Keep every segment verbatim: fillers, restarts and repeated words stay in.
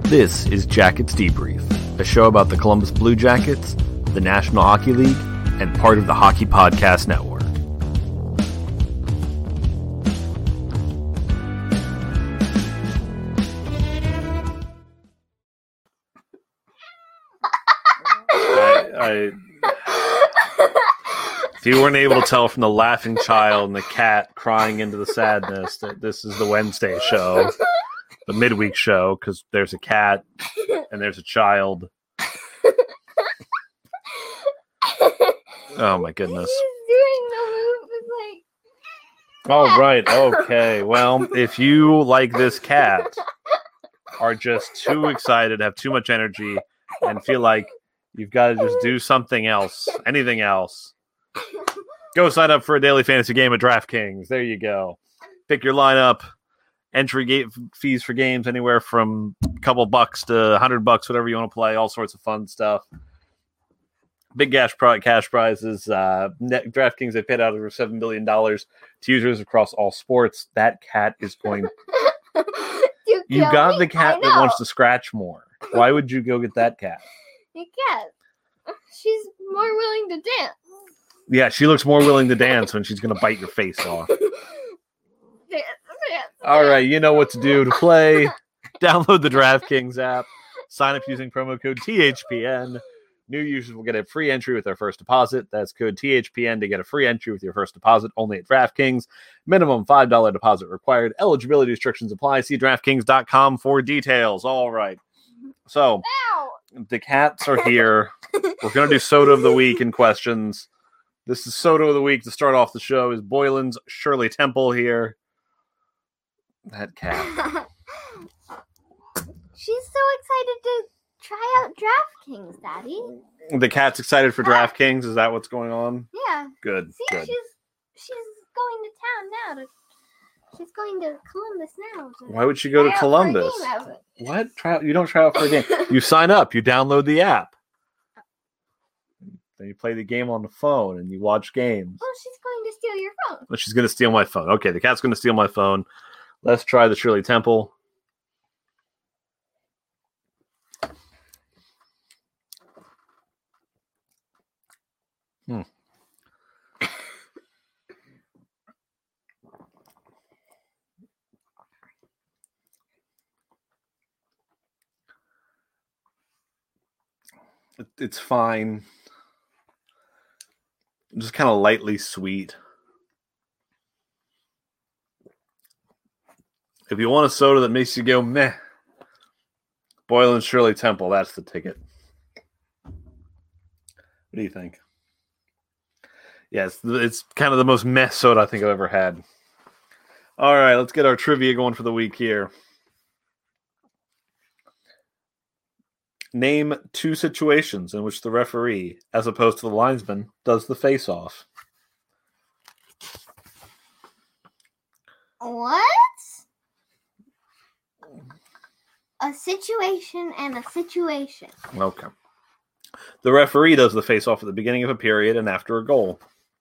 This is Jackets Debrief, a show about the Columbus Blue Jackets, the National Hockey League, and part of the Hockey Podcast Network. I, I, if you weren't able to tell from the laughing child and the cat crying into the sadness that this is the Wednesday show, the midweek show, because there's a cat and there's a child. Oh my goodness. He's doing the move, like... All right, okay. Well, if you, like this cat, are just too excited, have too much energy, and feel like you've got to just do something else, anything else, go sign up for a daily fantasy game at DraftKings. There you go. Pick your lineup. Entry gate fees for games anywhere from a couple bucks to a hundred bucks, whatever you want to play. All sorts of fun stuff. Big cash prize, cash prizes. Uh, net, DraftKings, they paid out over seven billion dollars to users across all sports. That cat is going... you you got me? the cat that wants to scratch more. Why would you go get that cat? Because she's more willing to dance. Yeah, she looks more willing to dance when she's going to bite your face off. Dance, dance, All right, you know what to do to play. Download the DraftKings app. Sign up using promo code T H P N. New users will get a free entry with their first deposit. That's code T H P N to get a free entry with your first deposit only at DraftKings. Minimum five dollars deposit required. Eligibility restrictions apply. See DraftKings dot com for details. All right. So, Ow. the cats are here. We're going to do Soda of the Week and questions. This is Soda of the Week to start off the show. Is Boylan's Shirley Temple here? That cat. She's so excited to try out DraftKings, Daddy. The cat's excited for DraftKings. Is that what's going on? Yeah. Good. See, good. she's she's going to town now. To, she's going to Columbus now. To Why would she go to try out Columbus? for a game of it. What? Try out, you don't try out for a game. You sign up. You download the app. Then you play the game on the phone and you watch games. Well, she's going to steal your phone. But she's going to steal my phone. Okay, the cat's going to steal my phone. Let's try the Shirley Temple. Hmm. It, it's fine. Just kind of lightly sweet. If you want a soda that makes you go meh, Boylan Shirley Temple, that's the ticket. What do you think? Yeah, it's, it's kind of the most meh soda I think I've ever had. All right, let's get our trivia going for the week here. Name two situations in which the referee, as opposed to the linesman, does the face-off. What? A situation and a situation. Okay. The referee does the face-off at the beginning of a period and after a goal.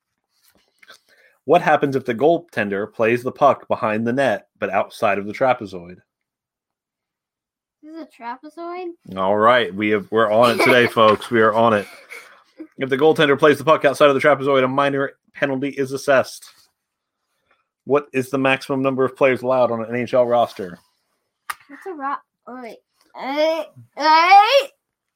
What happens if the goaltender plays the puck behind the net but outside of the trapezoid? This is a trapezoid? All right, we have we're on it today, folks. We are on it. If the goaltender plays the puck outside of the trapezoid, a minor penalty is assessed. What is the maximum number of players allowed on an N H L roster? What's a rock? Oh, wait. Hey, hey!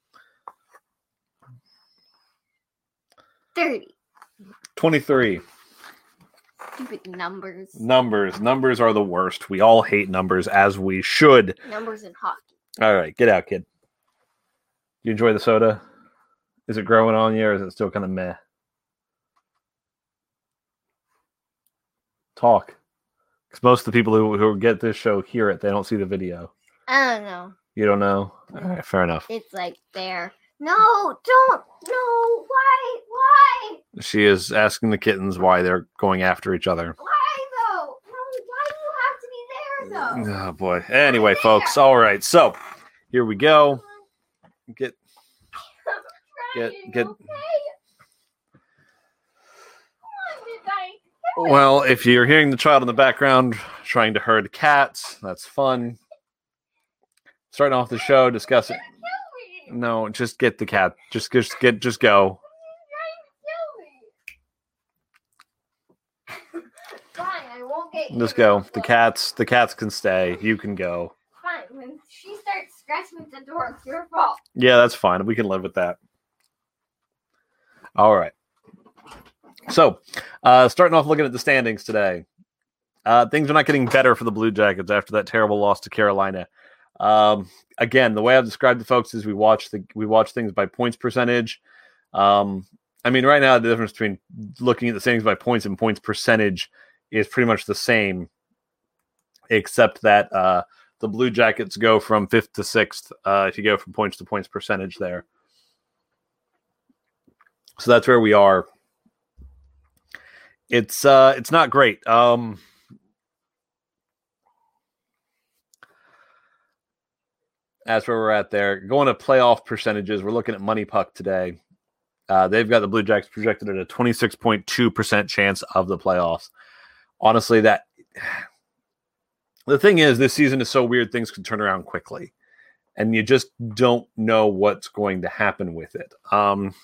thirty. twenty-three. Stupid numbers. Numbers. Numbers are the worst. We all hate numbers, as we should. Numbers in hockey. All right, get out, kid. You enjoy the soda? Is it growing on you, or is it still kind of meh? Talk. Because most of the people who, who get this show hear it. They don't see the video. I don't know. You don't know? All right, fair enough. It's like there. No, don't. No. Why? Why? She is asking the kittens why they're going after each other. Why, though? No, why do you have to be there, though? Oh, boy. Anyway, folks. All right. So, here we go. Get, get, get. Well, if you're hearing the child in the background trying to herd cats, that's fun. starting off the show discussing. No, just get the cat. Just, just get, just go. Fine, I won't get you. Just go. The cats, the cats can stay. You can go. Fine. When she starts scratching at the door, it's your fault. Yeah, that's fine. We can live with that. All right. So, uh, starting off looking at the standings today. Uh, things are not getting better for the Blue Jackets after that terrible loss to Carolina. Um, again, the way I've described to folks is we watch the we watch things by points percentage. Um, I mean, right now the difference between looking at the standings by points and points percentage is pretty much the same, except that uh, the Blue Jackets go from fifth to sixth uh, if you go from points to points percentage there. So that's where we are. It's uh, it's not great. Um, That's where we're at there. Going to playoff percentages, we're looking at Money Puck today. Uh, they've got the Blue Jackets projected at a twenty-six point two percent chance of the playoffs. Honestly, that the thing is, this season is so weird, things can turn around quickly. And you just don't know what's going to happen with it. Um,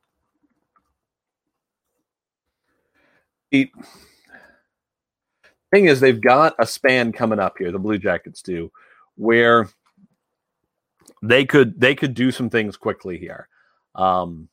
the thing is, they've got a span coming up here, the Blue Jackets do, where They could they could do some things quickly here. Um,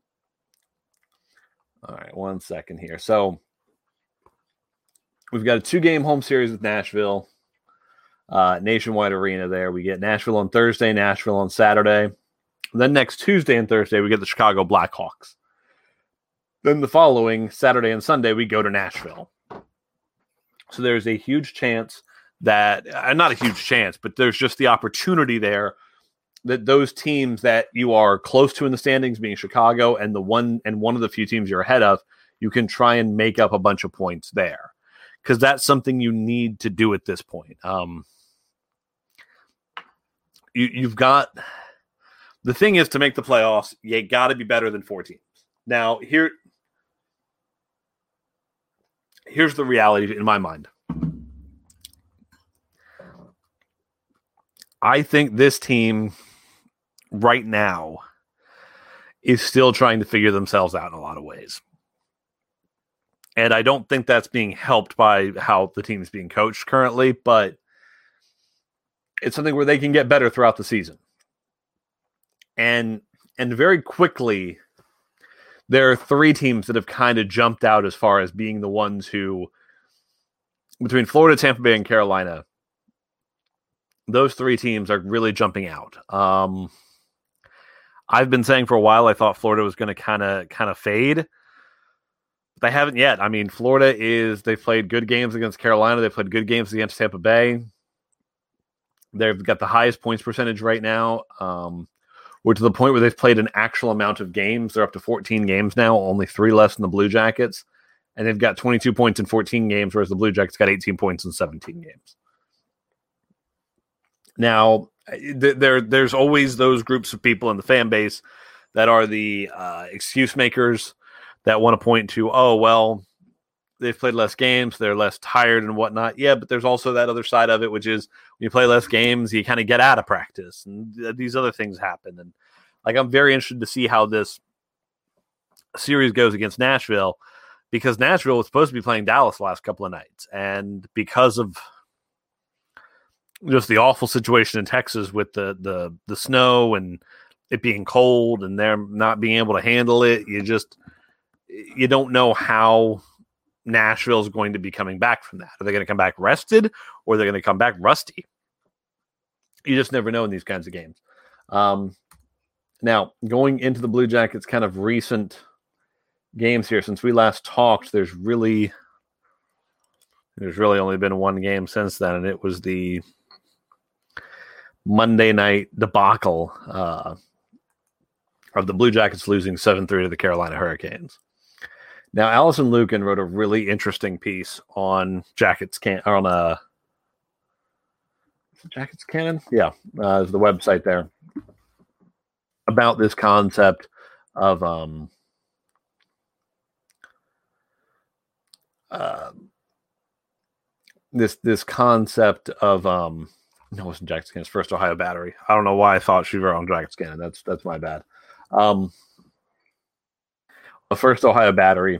all right, one second here. So we've got a two-game home series with Nashville, uh, Nationwide Arena there. We get Nashville on Thursday, Nashville on Saturday. Then next Tuesday and Thursday, we get the Chicago Blackhawks. Then the following Saturday and Sunday, we go to Nashville. So there's a huge chance that, uh, not a huge chance, but there's just the opportunity there that those teams that you are close to in the standings, being Chicago and the one and one of the few teams you're ahead of, you can try and make up a bunch of points there, because that's something you need to do at this point. Um, you, you've got the thing is to make the playoffs, you got to be better than four teams. Now here, here's the reality in my mind. I think this team right now is still trying to figure themselves out in a lot of ways. And I don't think that's being helped by how the team is being coached currently, but it's something where they can get better throughout the season. And and very quickly, there are three teams that have kind of jumped out as far as being the ones who, between Florida, Tampa Bay, and Carolina, those three teams are really jumping out. Um, I've been saying for a while I thought Florida was going to kind of kind of fade. They haven't yet. I mean, Florida is, they've played good games against Carolina. They've played good games against Tampa Bay. They've got the highest points percentage right now. Um, we're to the point where they've played an actual amount of games. They're up to fourteen games now, only three less than the Blue Jackets. And they've got twenty-two points in fourteen games, whereas the Blue Jackets got eighteen points in seventeen games. Now, th- there, there's always those groups of people in the fan base that are the uh, excuse makers that want to point to, oh, well, they've played less games, they're less tired and whatnot. Yeah, but there's also that other side of it, which is when you play less games, you kind of get out of practice, and th- these other things happen. And like, I'm very interested to see how this series goes against Nashville, because Nashville was supposed to be playing Dallas the last couple of nights, and because of just the awful situation in Texas with the, the, the snow and it being cold and them not being able to handle it, you just, you don't know how Nashville is going to be coming back from that. Are they going to come back rested, or are they going to come back rusty? You just never know in these kinds of games. Um, now, going into the Blue Jackets' kind of recent games here, since we last talked, there's really, there's really only been one game since then, and it was the Monday night debacle uh, of the Blue Jackets losing seven three to the Carolina Hurricanes. Now, Allison Lukin wrote a really interesting piece on Jackets Can or on a Jackets Cannon, yeah, uh, is the website there, about this concept of um, uh, this this concept of um, No, it wasn't Jack Scannon. It's First Ohio Battery. I don't know why I thought she were on Jack Scannon. That's that's my bad. Um, the First Ohio Battery.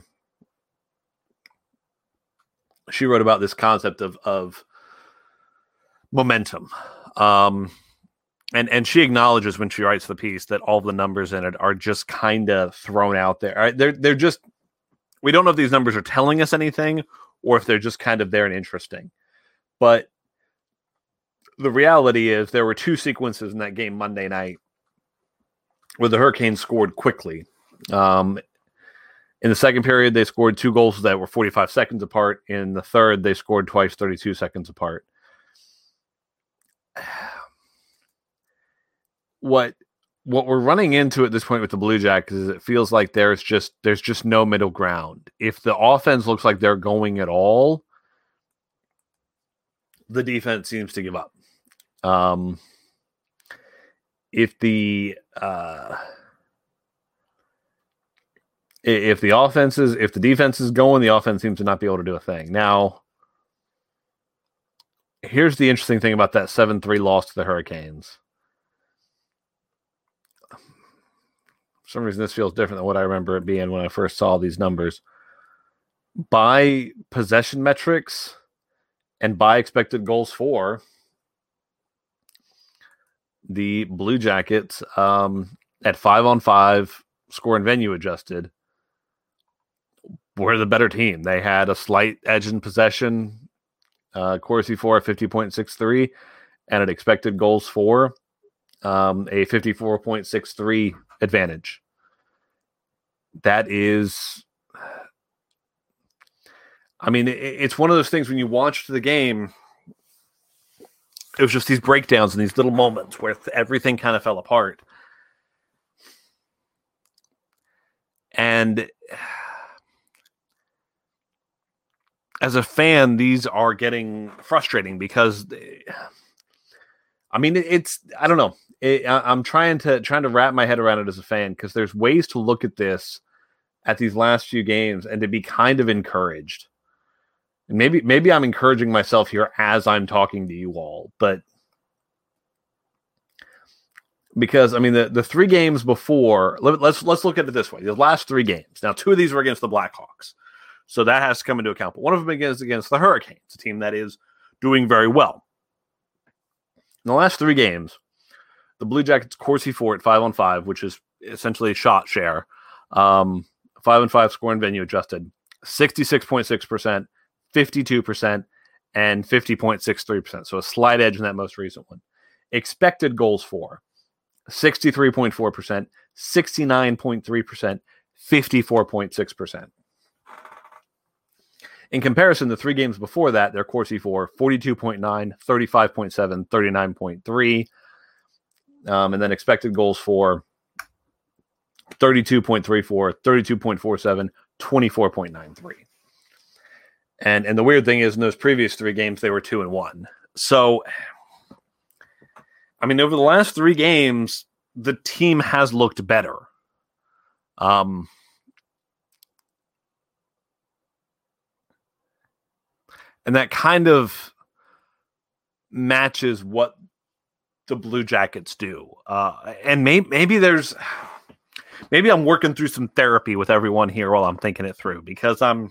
She wrote about this concept of of momentum, um, and and she acknowledges when she writes the piece that all the numbers in it are just kind of thrown out there. Right? They're they're just we don't know if these numbers are telling us anything or if they're just kind of there and interesting, but the reality is there were two sequences in that game Monday night where the Hurricanes scored quickly. Um, in the second period, they scored two goals that were forty-five seconds apart. In the third, they scored twice, thirty-two seconds apart. What what we're running into at this point with the Blue Jackets is it feels like there's just there's just no middle ground. If the offense looks like they're going at all, the defense seems to give up. Um, if the uh, if the offense is if the defense is going, the offense seems to not be able to do a thing. Now, here's the interesting thing about that seven three loss to the Hurricanes. For some reason, this feels different than what I remember it being when I first saw these numbers. By possession metrics and by expected goals for, the Blue Jackets um, at five on five, score and venue adjusted, were the better team. They had a slight edge in possession, uh, Corsi for a fifty point six three, and an expected goals for um, a fifty-four point six three advantage. That is, I mean, it, it's one of those things when you watch the game, it was just these breakdowns and these little moments where everything kind of fell apart. And as a fan, these are getting frustrating because, I mean, it's, I don't know. It, I'm trying to trying to wrap my head around it as a fan because there's ways to look at this at these last few games and to be kind of encouraged. And maybe maybe I'm encouraging myself here as I'm talking to you all, but because I mean the, the three games before, let, let's let's look at it this way: the last three games. Now, two of these were against the Blackhawks, so that has to come into account. But one of them is against the Hurricanes, a team that is doing very well. In the last three games, the Blue Jackets Corsi for at five on five, which is essentially a shot share, um, five on five score and venue adjusted, sixty-six point six percent. fifty-two percent and fifty point six three percent. So a slight edge in that most recent one. Expected goals for sixty-three point four percent, sixty-nine point three percent, fifty-four point six percent. In comparison, the three games before that, their Corsi for forty-two point nine, thirty-five point seven, thirty-nine point three. Um, and then expected goals for thirty-two point three four, thirty-two point four seven, twenty-four point nine three. And and the weird thing is, in those previous three games, they were two and one. So, I mean, over the last three games, the team has looked better. Um, and that kind of matches what the Blue Jackets do. Uh, and maybe maybe there's maybe I'm working through some therapy with everyone here while I'm thinking it through, because I'm.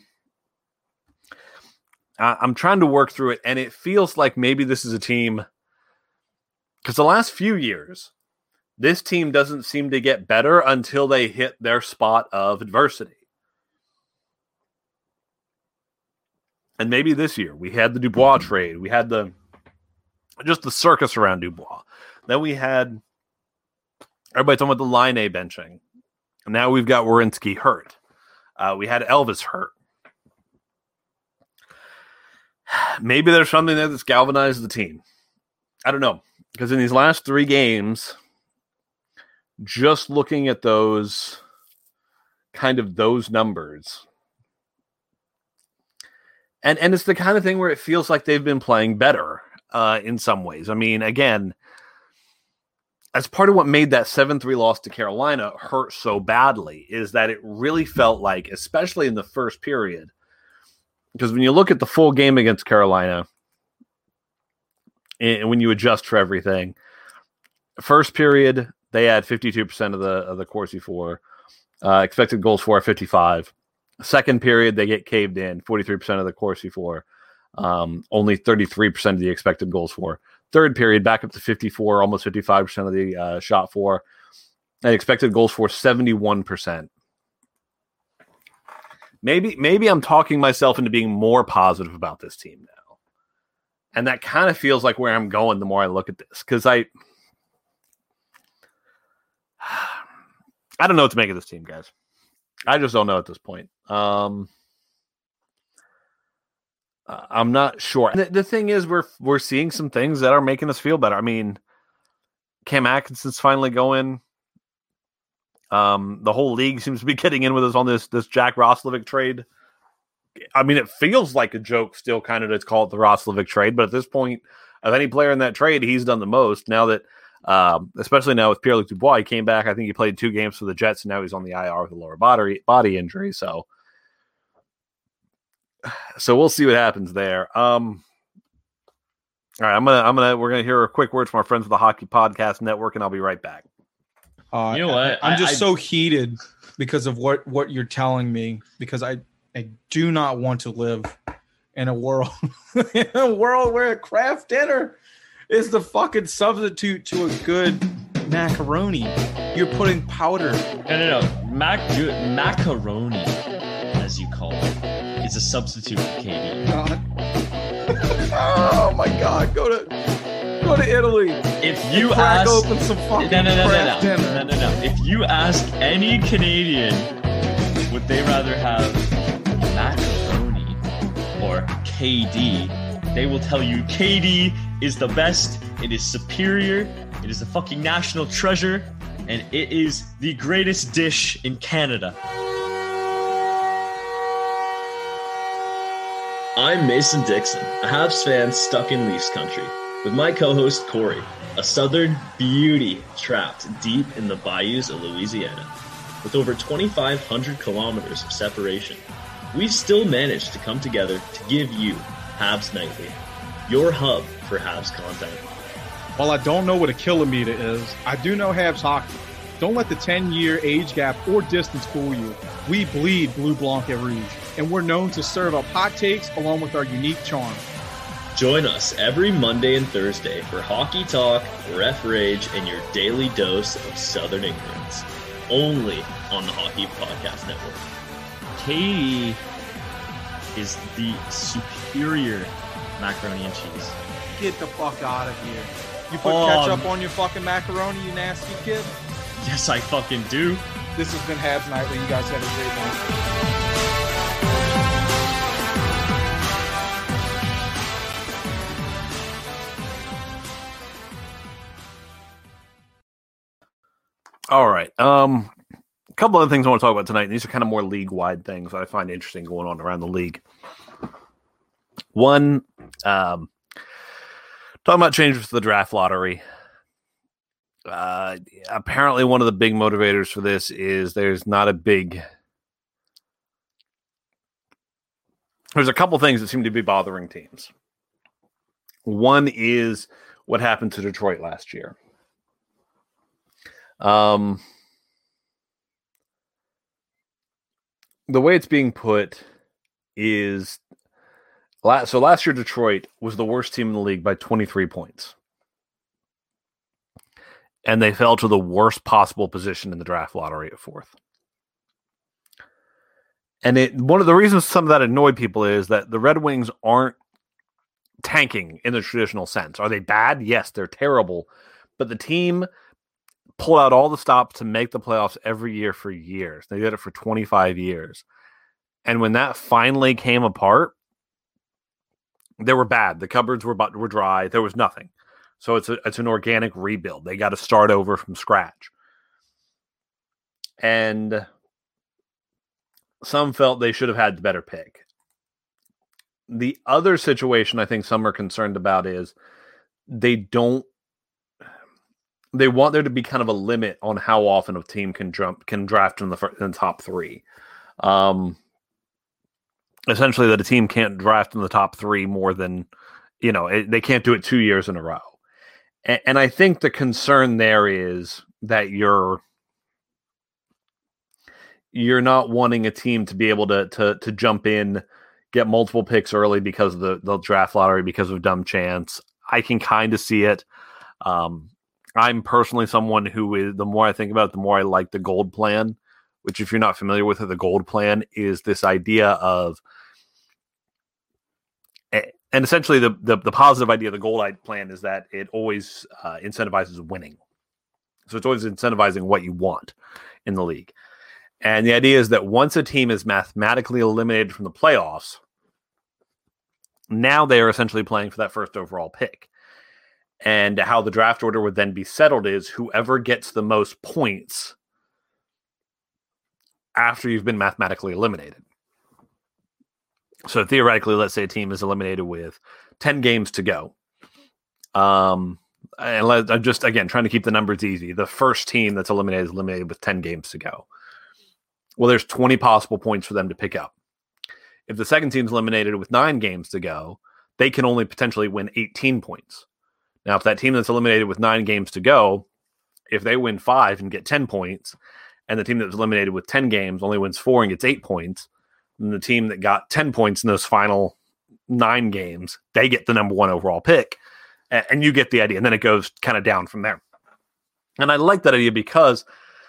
I'm trying to work through it, and it feels like maybe this is a team, because the last few years, this team doesn't seem to get better until they hit their spot of adversity. And maybe this year, we had the Dubois trade. We had the just the circus around Dubois. Then we had everybody talking about the Line A benching. And now we've got Werenski hurt. Uh, we had Elvis hurt. Maybe there's something there that's galvanized the team. I don't know. Because in these last three games, just looking at those, kind of those numbers, and, and it's the kind of thing where it feels like they've been playing better uh, in some ways. I mean, again, as part of what made that seven three loss to Carolina hurt so badly is that it really felt like, especially in the first period, because when you look at the full game against Carolina, And when you adjust for everything, first period they had fifty-two percent of the of the Corsi for. Uh, expected goals for fifty-five. Second period they get caved in, forty-three percent of the Corsi for. Um, only thirty-three percent of the expected goals for. Third period back up to fifty-four, almost fifty-five percent of the uh, shot for. And expected goals for seventy-one percent. Maybe maybe I'm talking myself into being more positive about this team now. And that kind of feels like where I'm going the more I look at this. Because I I don't know what to make of this team, guys. I just don't know at this point. Um, I'm not sure. The, the thing is, we're we're seeing some things that are making us feel better. I mean, Cam Atkinson's finally going. Um, the whole league seems to be getting in with us on this this Jack Roslovic trade. I mean, it feels like a joke still kind of to call it the Roslovic trade, but at this point, of any player in that trade, he's done the most. Now that, um, especially now with Pierre-Luc Dubois, he came back. I think he played two games for the Jets, and now he's on the I R with a lower body body injury. So, so we'll see what happens there. Um, all right, I'm gonna I'm gonna we're gonna hear a quick word from our friends at the Hockey Podcast Network, and I'll be right back. Uh, you know what? I, I'm just I, so heated because of what, what you're telling me, because I, I do not want to live in a world in a world where a Kraft dinner is the fucking substitute to a good macaroni. You're putting powder. No, no, no. Mac, macaroni, as you call it, is a substitute for K D. God. Oh my God! Go to. Go to Italy. If you crack ask, open some fucking no, no, no, Kraft no, no, dinner. no, no, no. If you ask any Canadian, would they rather have macaroni or K D? They will tell you K D is the best. It is superior. It is a fucking national treasure, and it is the greatest dish in Canada. I'm Mason Dixon, a Habs fan stuck in Leafs country, with my co-host Corey, a Southern beauty trapped deep in the bayous of Louisiana. With over twenty-five hundred kilometers of separation, we've still managed to come together to give you Habs Nightly, your hub for Habs content. While I don't know what a kilometer is, I do know Habs hockey. Don't let the ten-year age gap or distance fool you. We bleed Blue Blanc et Rouge, and we're known to serve up hot takes along with our unique charm. Join us every Monday and Thursday for hockey talk, ref rage, and your daily dose of Southern ignorance. Only on the Hockey Podcast Network. K D is the superior macaroni and cheese. Get the fuck out of here. You put Um, ketchup on your fucking macaroni, you nasty kid? Yes, I fucking do. This has been Habs Nightly. You guys have a great night. All right. Um, a couple other things I want to talk about tonight. And these are kind of more league-wide things that I find interesting going on around the league. One, um, talking about changes to the draft lottery. Uh, apparently, one of the big motivators for this is there's not a big. There's a couple things that seem to be bothering teams. One is what happened to Detroit last year. Um, the way it's being put is, so last year Detroit was the worst team in the league by twenty-three points. And they fell to the worst possible position in the draft lottery at fourth. And it one of the reasons some of that annoyed people is that the Red Wings aren't tanking in the traditional sense. Are they bad? Yes, they're terrible. But the team pulled out all the stops to make the playoffs every year for years. They did it for twenty-five years. And when that finally came apart, they were bad. The cupboards were were dry. There was nothing. So it's a, it's an organic rebuild. They got to start over from scratch. And some felt they should have had the better pick. The other situation I think some are concerned about is they don't They want there to be kind of a limit on how often a team can jump can draft in the, first, in the top three. Um, essentially, that a team can't draft in the top three more than you know, it, they can't do it two years in a row. And, and I think the concern there is that you're you're not wanting a team to be able to to to jump in, get multiple picks early because of the, the draft lottery, because of dumb chance. I can kind of see it. Um, I'm personally someone who is, the more I think about it, the more I like the gold plan, which if you're not familiar with it, the gold plan is this idea of, and essentially the, the, the positive idea of the gold plan is that it always uh, incentivizes winning. So it's always incentivizing what you want in the league. And the idea is that once a team is mathematically eliminated from the playoffs, now they are essentially playing for that first overall pick. And how the draft order would then be settled is whoever gets the most points after you've been mathematically eliminated. So theoretically, let's say a team is eliminated with ten games to go. Um, and let, I'm just, again, trying to keep the numbers easy. The first team that's eliminated is eliminated with ten games to go. Well, there's twenty possible points for them to pick up. If the second team's eliminated with nine games to go, they can only potentially win eighteen points. Now, if that team that's eliminated with nine games to go, if they win five and get ten points, and the team that was eliminated with ten games only wins four and gets eight points, then the team that got ten points in those final nine games, they get the number one overall pick. And, and you get the idea. And then it goes kind of down from there. And I like that idea because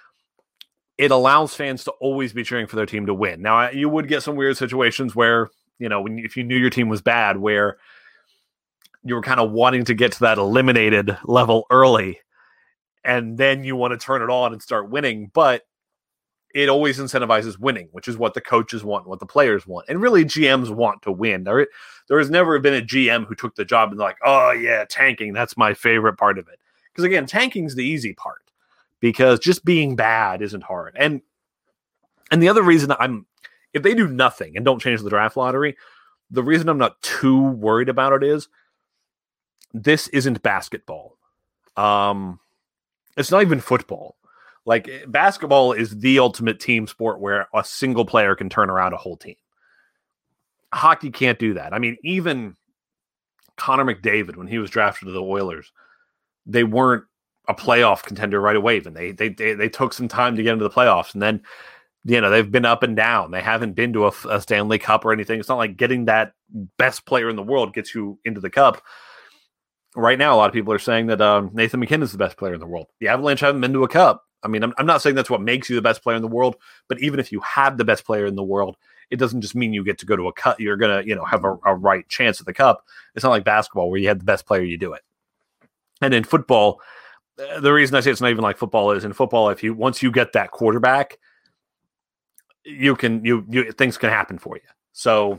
it allows fans to always be cheering for their team to win. Now, you would get some weird situations where, you know, when if you knew your team was bad, where you were kind of wanting to get to that eliminated level early, and then you want to turn it on and start winning. But it always incentivizes winning, which is what the coaches want, what the players want. And really, G Ms want to win. There, there has never been a G M who took the job and like, oh, yeah, tanking, that's my favorite part of it. Because, again, tanking's the easy part. Because just being bad isn't hard. And and the other reason I'm, if they do nothing and don't change the draft lottery, the reason I'm not too worried about it is this isn't basketball. Um, it's not even football. Like, basketball is the ultimate team sport where a single player can turn around a whole team. Hockey can't do that. I mean, even Connor McDavid, when he was drafted to the Oilers, they weren't a playoff contender right away. Even they, they, they, they took some time to get into the playoffs, and then, you know, they've been up and down. They haven't been to a, a Stanley Cup or anything. It's not like getting that best player in the world gets you into the Cup. Right now, a lot of people are saying that um, Nathan McKinnon is the best player in the world. The Avalanche haven't been to a Cup. I mean, I'm, I'm not saying that's what makes you the best player in the world, but even if you had the best player in the world, it doesn't just mean you get to go to a Cup. You're going to, you know, have a, a right chance at the Cup. It's not like basketball where you had the best player, you do it. And in football, the reason I say it's not even like football is in football, if you, once you get that quarterback, you can, you, you, things can happen for you. So,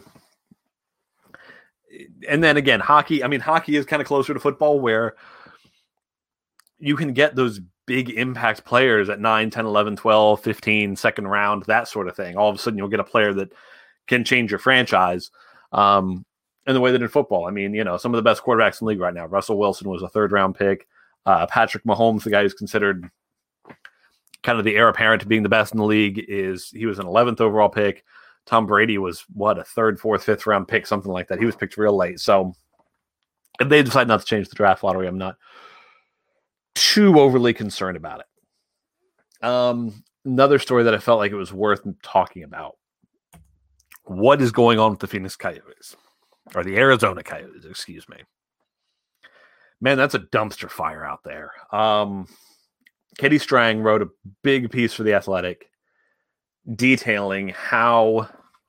and then again, hockey, I mean, hockey is kind of closer to football where you can get those big impact players at nine, ten, eleven, twelve, fifteen, second round, that sort of thing. All of a sudden you'll get a player that can change your franchise. Um, in the way that in football, I mean, you know, some of the best quarterbacks in the league right now, Russell Wilson was a third round pick. Uh, Patrick Mahomes, the guy who's considered kind of the heir apparent to being the best in the league, is he was an eleventh overall pick. Tom Brady was what, a third, fourth, fifth round pick, something like that. He was picked real late. So if they decide not to change the draft lottery, I'm not too overly concerned about it. Um, another story that I felt like it was worth talking about. What is going on with the Phoenix Coyotes? Or the Arizona Coyotes, excuse me. Man, that's a dumpster fire out there. Um, Katie Strang wrote a big piece for The Athletic detailing how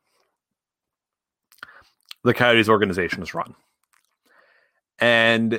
the Coyotes organization is run. And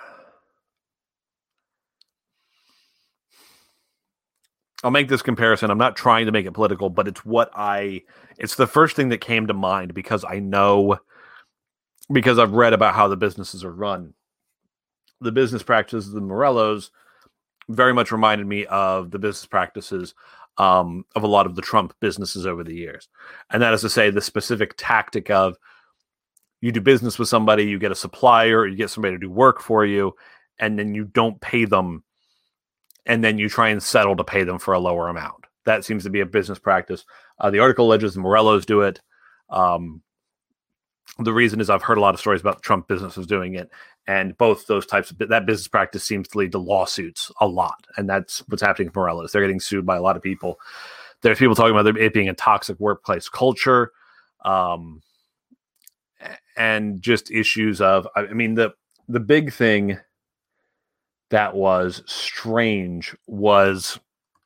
I'll make this comparison. I'm not trying to make it political, but it's what I, it's the first thing that came to mind because I know, because I've read about how the businesses are run. The business practices of the Morellos very much reminded me of the business practices um, of a lot of the Trump businesses over the years. And that is to say, the specific tactic of you do business with somebody, you get a supplier, or you get somebody to do work for you, and then you don't pay them, and then you try and settle to pay them for a lower amount. That seems to be a business practice. Uh, the article alleges the Morellos do it. Um, The reason is I've heard a lot of stories about Trump businesses doing it, and both those types of that business practice seems to lead to lawsuits a lot, and that's what's happening with Morelos. They're getting sued by a lot of people. There's people talking about it being a toxic workplace culture, um, and just issues of. I mean, the the big thing that was strange was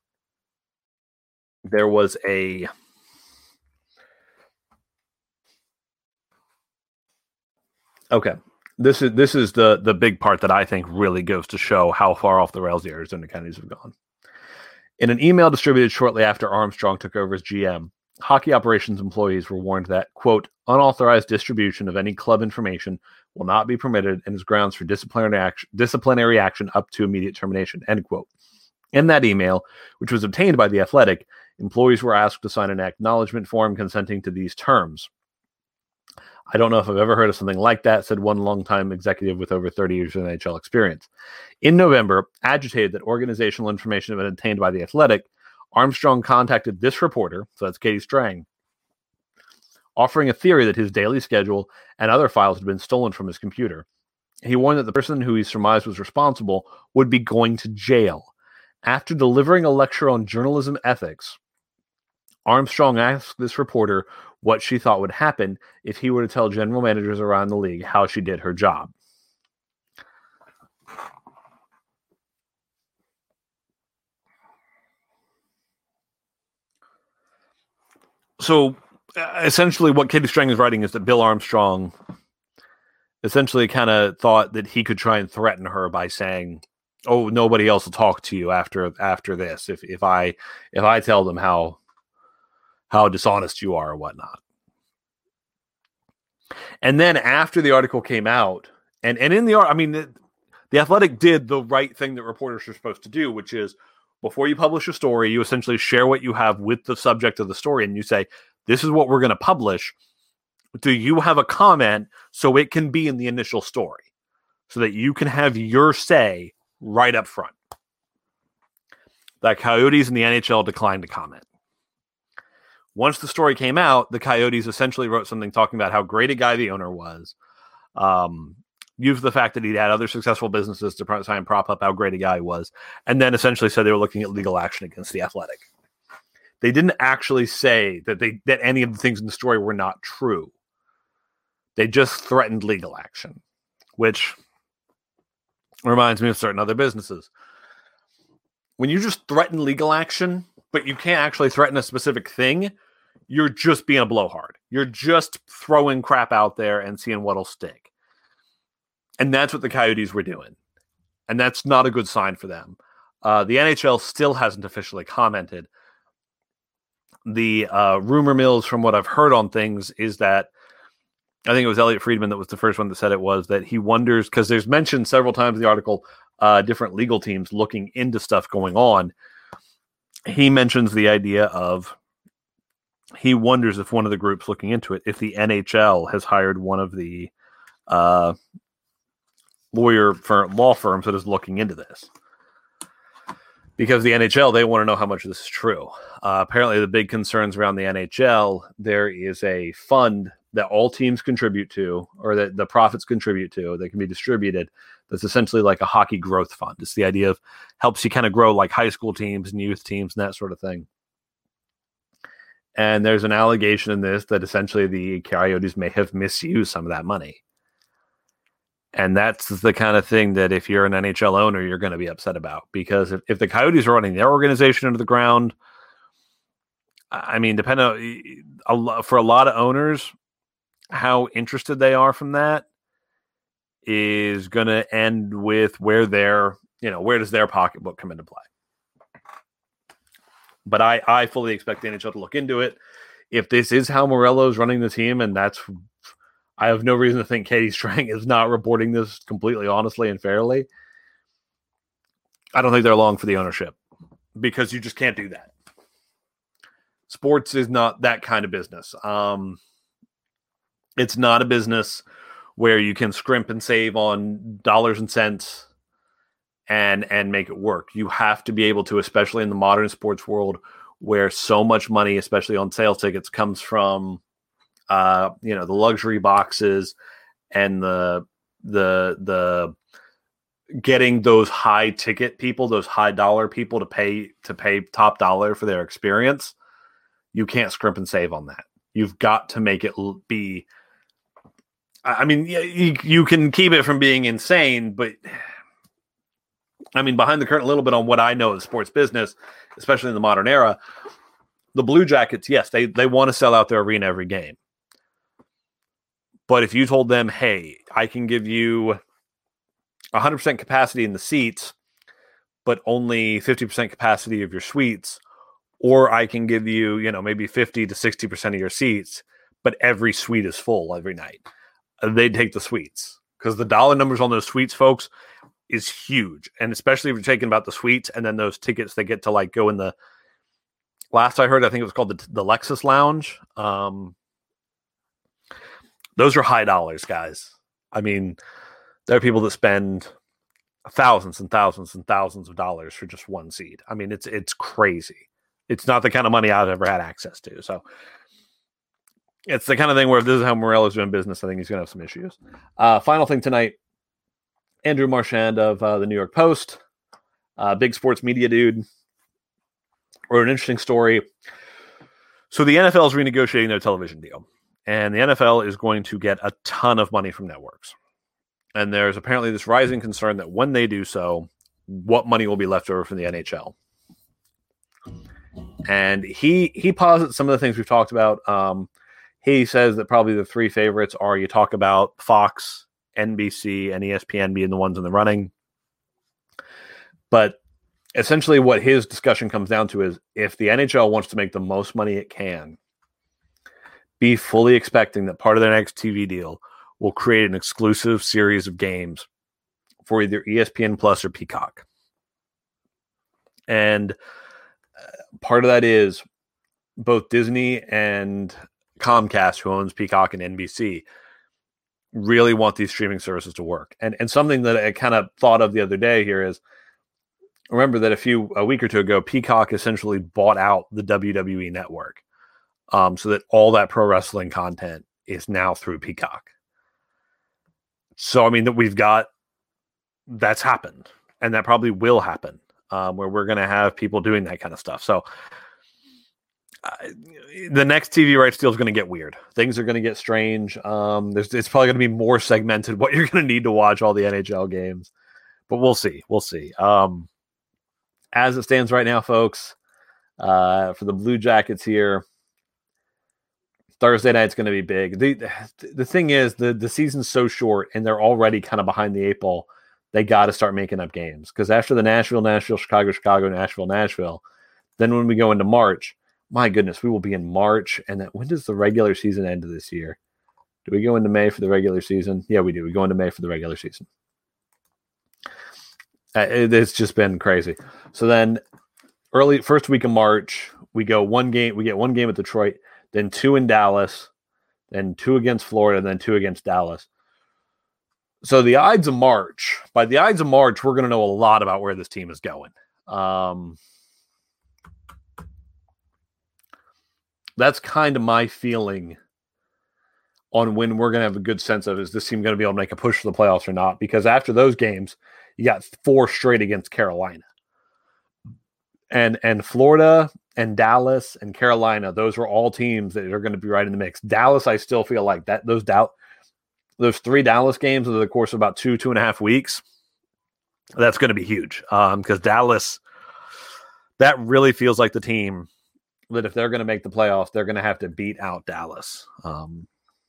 there was a. Okay, this is this is the the big part that I think really goes to show how far off the rails the Arizona Coyotes have gone. In an email distributed shortly after Armstrong took over as G M, hockey operations employees were warned that, quote, unauthorized distribution of any club information will not be permitted and is grounds for disciplinary action, disciplinary action up to immediate termination, end quote. In that email, which was obtained by The Athletic, employees were asked to sign an acknowledgement form consenting to these terms. I don't know if I've ever heard of something like that, said one longtime executive with over thirty years of N H L experience. In November, agitated that organizational information had been obtained by The Athletic, Armstrong contacted this reporter, so that's Katie Strang, offering a theory that his daily schedule and other files had been stolen from his computer. He warned that the person who he surmised was responsible would be going to jail. After delivering a lecture on journalism ethics, Armstrong asked this reporter what she thought would happen if he were to tell general managers around the league how she did her job. So uh, essentially what Katie Strang is writing is that Bill Armstrong essentially kind of thought that he could try and threaten her by saying, oh, nobody else will talk to you after after this if if I if I tell them how how dishonest you are or whatnot. And then after the article came out, and, and in the art, I mean, the, the Athletic did the right thing that reporters are supposed to do, which is before you publish a story, you essentially share what you have with the subject of the story, and you say, this is what we're going to publish. Do you have a comment so it can be in the initial story so that you can have your say right up front? The Coyotes and the N H L declined to comment. Once the story came out, the Coyotes essentially wrote something talking about how great a guy the owner was. Um, used the fact that he'd had other successful businesses to try and prop up how great a guy he was. And then essentially said they were looking at legal action against the Athletic. They didn't actually say that they that any of the things in the story were not true. They just threatened legal action, which reminds me of certain other businesses. When you just threaten legal action, but you can't actually threaten a specific thing, you're just being a blowhard. You're just throwing crap out there and seeing what'll stick. And that's what the Coyotes were doing. And that's not a good sign for them. Uh, the N H L still hasn't officially commented. The uh, rumor mills, from what I've heard on things, is that I think it was Elliot Friedman that was the first one that said it was that he wonders, because there's mentioned several times in the article, uh, different legal teams looking into stuff going on. He mentions the idea of he wonders if one of the groups looking into it, if the N H L has hired one of the uh, lawyer firm, law firms that is looking into this. Because the N H L, they want to know how much of this is true. Uh, apparently, the big concerns around the N H L, there is a fund that all teams contribute to, or that the profits contribute to, that can be distributed. That's essentially like a hockey growth fund. It's the idea of helps you kind of grow like high school teams and youth teams and that sort of thing. And there's an allegation in this that essentially the Coyotes may have misused some of that money. And that's the kind of thing that if you're an N H L owner, you're going to be upset about. Because if, if the Coyotes are running their organization into the ground, I mean, depending on, for a lot of owners, how interested they are from that is going to end with where their, you know, where does their pocketbook come into play? But I, I fully expect the N H L to look into it. If this is how Morelos running the team, and that's, I have no reason to think Katie Strang is not reporting this completely honestly and fairly. I don't think they're long for the ownership because you just can't do that. Sports is not that kind of business. Um, it's not a business where you can scrimp and save on dollars and cents and and make it work. You have to be able to, especially in the modern sports world, where so much money, especially on sales tickets, comes from uh, you know, the luxury boxes and the the the getting those high ticket people, those high dollar people to pay to pay top dollar for their experience, you can't scrimp and save on that. You've got to make it be. I mean, you, you can keep it from being insane, but I mean, behind the curtain a little bit on what I know of sports business, especially in the modern era, the Blue Jackets, yes, they they want to sell out their arena every game. But if you told them, hey, I can give you one hundred percent capacity in the seats, but only fifty percent capacity of your suites, or I can give you, you know, maybe fifty to sixty percent of your seats, but every suite is full every night, they'd take the suites, because the dollar numbers on those suites, folks, is huge. And especially if you're talking about the suites and then those tickets that get to like go in the, last I heard, I think it was called the, the Lexus Lounge. Um, those are high dollars, guys. I mean, there are people that spend thousands and thousands and thousands of dollars for just one seat. I mean, it's it's crazy. It's not the kind of money I've ever had access to. So it's the kind of thing where if this is how Morello's doing business, I think he's going to have some issues. Uh, final thing tonight, Andrew Marchand of uh, the New York Post, uh, big sports media dude, wrote an interesting story. So the N F L is renegotiating their television deal, and the N F L is going to get a ton of money from networks. And there's apparently this rising concern that when they do so, what money will be left over from the N H L. And he he posits some of the things we've talked about. Um, he says that probably the three favorites are, you talk about Fox, N B C, and E S P N being the ones in the running. But essentially what his discussion comes down to is, if the N H L wants to make the most money it can, be fully expecting that part of their next T V deal will create an exclusive series of games for either E S P N Plus or Peacock. And part of that is both Disney and Comcast, who owns Peacock and N B C, really want these streaming services to work. And and something that I kind of thought of the other day here is, remember that a few a week or two ago, Peacock essentially bought out the W W E network, um, so that all that pro wrestling content is now through Peacock. So I mean that we've got that's happened, and that probably will happen, um, where we're going to have people doing that kind of stuff. So uh, the next T V rights deal is going to get weird. Things are going to get strange. Um, there's it's probably going to be more segmented what you're going to need to watch all the N H L games, but we'll see. We'll see. Um, as it stands right now, folks, uh, for the Blue Jackets here, Thursday night's going to be big. The the thing is, the, the season's so short, and they're already kind of behind the eight ball. They got to start making up games, because after the Nashville, Nashville, Chicago, Chicago, Nashville, Nashville, then when we go into March, my goodness, we will be in March. And then when does the regular season end of this year? Do we go into May for the regular season? Yeah, we do. We go into May for the regular season. Uh, it, it's just been crazy. So then early first week of March, we go one game. We get one game at Detroit, then two in Dallas, then two against Florida, and then two against Dallas. So the Ides of March, by the Ides of March, we're going to know a lot about where this team is going. Um, that's kind of my feeling on when we're going to have a good sense of, is this team going to be able to make a push for the playoffs or not? Because after those games, you got four straight against Carolina. And and Florida and Dallas and Carolina, those were all teams that are going to be right in the mix. Dallas, I still feel like that those doubt those three Dallas games over the course of about two, two and a half weeks, that's going to be huge. Um, because Dallas, that really feels like the team that if they're going to make the playoffs, they're going to have to beat out Dallas. Um,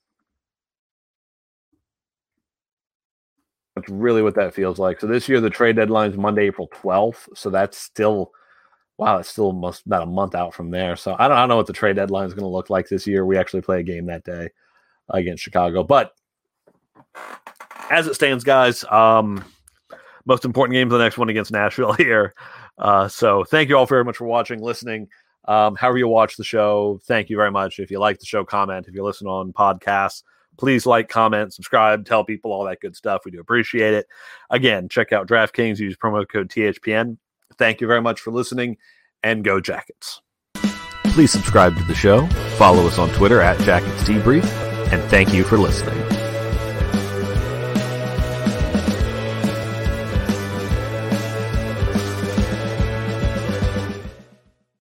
that's really what that feels like. So this year, the trade deadline is Monday, April twelfth. So that's still, wow, it's still almost about a month out from there. So I don't, I don't know what the trade deadline is going to look like this year. We actually play a game that day against Chicago. But as it stands, guys, um, most important game of the next one against Nashville here. Uh, so thank you all very much for watching, listening. Um, however you watch the show, thank you very much. If you like the show, comment. If you listen on podcasts, please like, comment, subscribe, tell people all that good stuff. We do appreciate it. Again, check out DraftKings. Use promo code T H P N. Thank you very much for listening, and go Jackets. Please subscribe to the show, follow us on Twitter at Jackets Debrief, and thank you for listening.